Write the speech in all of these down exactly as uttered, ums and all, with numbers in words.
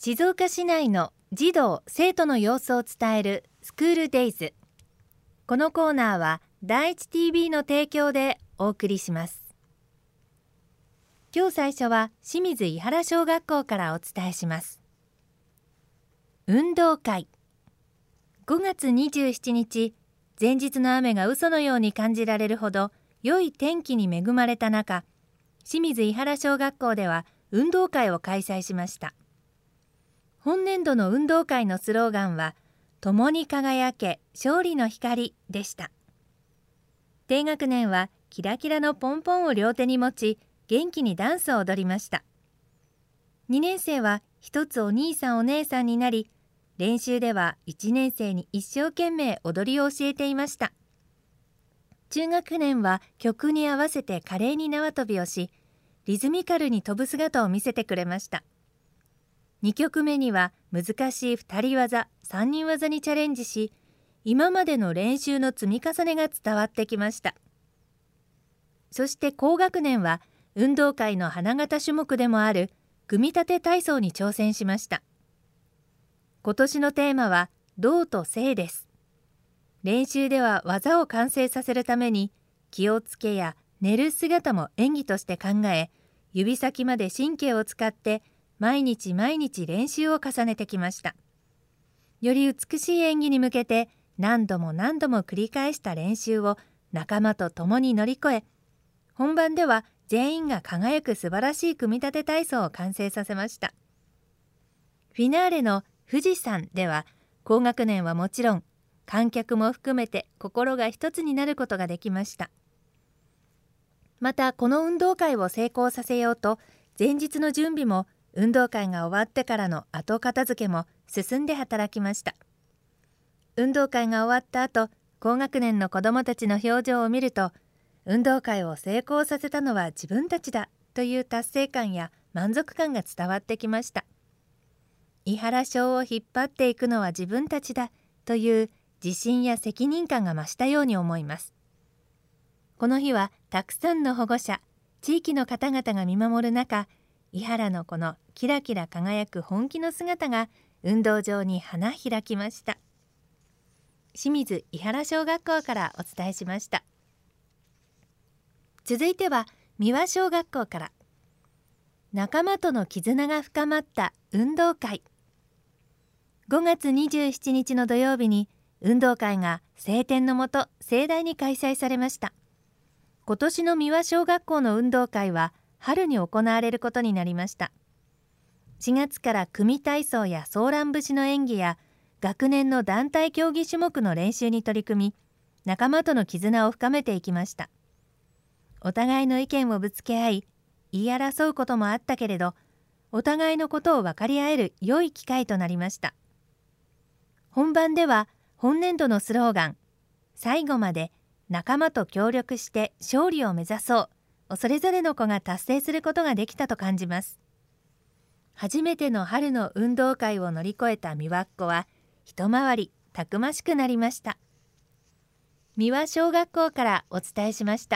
静岡市内の児童・生徒の様子を伝えるスクールデイズ。このコーナーは第一 ティービー の提供でお送りします。今日最初は清水伊原小学校からお伝えします。運動会。ごがつにじゅうしちにち、前日の雨が嘘のように感じられるほど良い天気に恵まれた中、清水伊原小学校では運動会を開催しました。本年度の運動会のスローガンは、共に輝け勝利の光でした。低学年はキラキラのポンポンを両手に持ち、元気にダンスを踊りました。にねんせいは一つお兄さんお姉さんになり、練習ではいちねんせいに一生懸命踊りを教えていました。中学年は曲に合わせて華麗に縄跳びをし、リズミカルに飛ぶ姿を見せてくれました。にきょくめには難しいふたり技、さんにん技にチャレンジし、今までの練習の積み重ねが伝わってきました。そして高学年は運動会の花形種目でもある組み立て体操に挑戦しました。今年のテーマは動と静です。練習では技を完成させるために気をつけや寝る姿も演技として考え、指先まで神経を使って毎日毎日練習を重ねてきました。より美しい演技に向けて何度も何度も繰り返した練習を仲間と共に乗り越え、本番では全員が輝く素晴らしい組み立て体操を完成させました。フィナーレの富士山では高学年はもちろん観客も含めて心が一つになることができました。またこの運動会を成功させようと、前日の準備も運動会が終わってからの後片付けも進んで働きました。運動会が終わった後、高学年の子どもたちの表情を見ると、運動会を成功させたのは自分たちだという達成感や満足感が伝わってきました。伊原小を引っ張っていくのは自分たちだという自信や責任感が増したように思います。この日はたくさんの保護者、地域の方々が見守る中、伊原のこのキラキラ輝く本気の姿が運動場に花開きました。清水伊原小学校からお伝えしました。続いては三輪小学校から。仲間との絆が深まった運動会。ごがつにじゅうしちにちの土曜日に運動会が晴天のもと盛大に開催されました。今年の三輪小学校の運動会は春に行われることになりました。しがつから組体操やソーラン節の演技や学年の団体競技種目の練習に取り組み、仲間との絆を深めていきました。お互いの意見をぶつけ合い、言い争うこともあったけれど、お互いのことを分かり合える良い機会となりました。本番では本年度のスローガン、最後まで仲間と協力して勝利を目指そうをそれぞれの子が達成することができたと感じます。初めての春の運動会を乗り越えた三輪っ子は一回りたくましくなりました。三輪小学校からお伝えしました。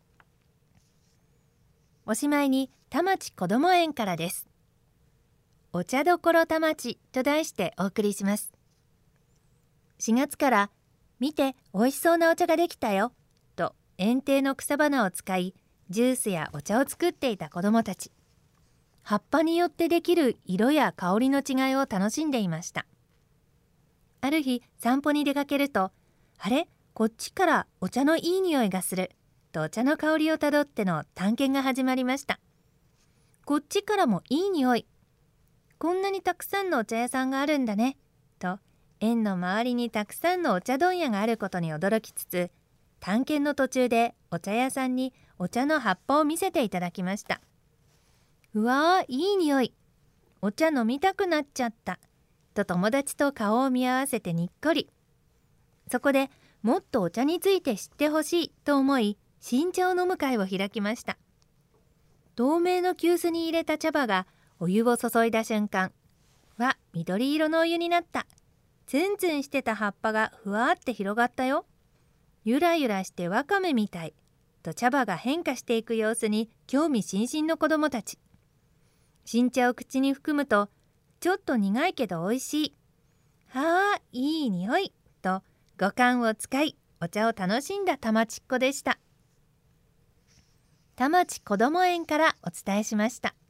おしまいに田町こども園からです。お茶どころ田町と題してお送りします。しがつから見ておいしそうなお茶ができたよと園庭の草花を使いジュースやお茶を作っていた子どもたち。葉っぱによってできる色や香りの違いを楽しんでいました。ある日散歩に出かけると、あれこっちからお茶のいい匂いがするとお茶の香りをたどっての探検が始まりました。こっちからもいい匂い、こんなにたくさんのお茶屋さんがあるんだねと園の周りにたくさんのお茶問屋があることに驚きつつ、探検の途中でお茶屋さんにお茶の葉っぱを見せていただきました。うわーいい匂い、お茶飲みたくなっちゃったと友達と顔を見合わせてにっこり。そこでもっとお茶について知ってほしいと思い、新茶を飲む会を開きました。透明の急須に入れた茶葉がお湯を注いだ瞬間、わ、緑色のお湯になった。ツンツンしてた葉っぱがふわーって広がったよ。ゆらゆらしてわかめみたいと茶葉が変化していく様子に興味津々の子どもたち。新茶を口に含むと、 ちょっと苦いけど美味しい。はあ、いい匂いと五感を使いお茶を楽しんだたまちっこでした。田町こども園からお伝えしました。